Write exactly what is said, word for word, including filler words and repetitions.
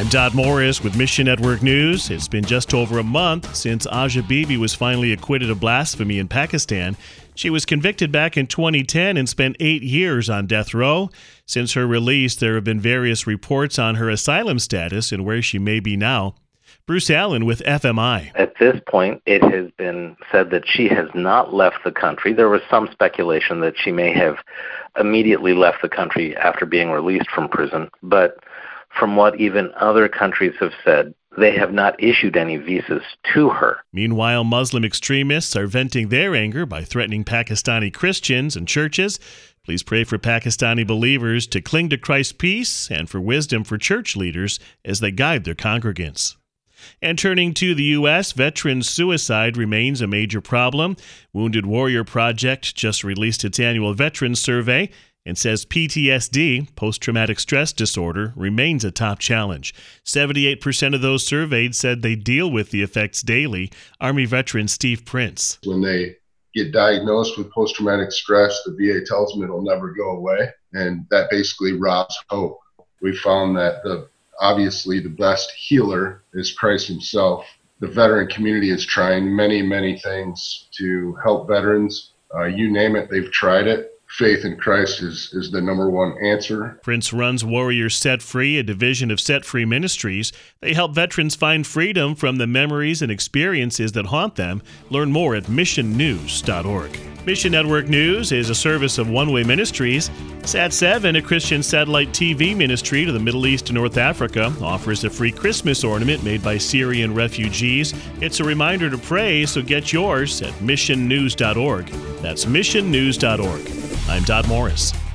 I'm Dot Morris with Mission Network News. It's been just over a month since Asia Bibi was finally acquitted of blasphemy in Pakistan. She was convicted back in twenty ten and spent eight years on death row. Since her release, there have been various reports on her asylum status and where she may be now. Bruce Allen with F M I. At this point, it has been said that she has not left the country. There was some speculation that she may have immediately left the country after being released from prison. But from what even other countries have said, they have not issued any visas to her. Meanwhile, Muslim extremists are venting their anger by threatening Pakistani Christians and churches. Please pray for Pakistani believers to cling to Christ's peace and for wisdom for church leaders as they guide their congregants. And turning to the U S, veteran suicide remains a major problem. Wounded Warrior Project just released its annual Veterans Survey and says P T S D, post-traumatic stress disorder, remains a top challenge. seventy-eight percent of those surveyed said they deal with the effects daily. Army veteran Steve Prince. When they get diagnosed with post-traumatic stress, the V A tells them it'll never go away, and that basically robs hope. We found that the obviously the best healer is Christ himself. The veteran community is trying many, many things to help veterans. Uh, you name it, they've tried it. Faith in Christ is, is the number one answer. Prince runs Warriors Set Free, a division of Set Free Ministries. They help veterans find freedom from the memories and experiences that haunt them. Learn more at mission news dot org. Mission Network News is a service of One Way Ministries. Sat seven, a Christian satellite T V ministry to the Middle East and North Africa, offers a free Christmas ornament made by Syrian refugees. It's a reminder to pray, so get yours at mission news dot org. That's mission news dot org. I'm Dot Morris.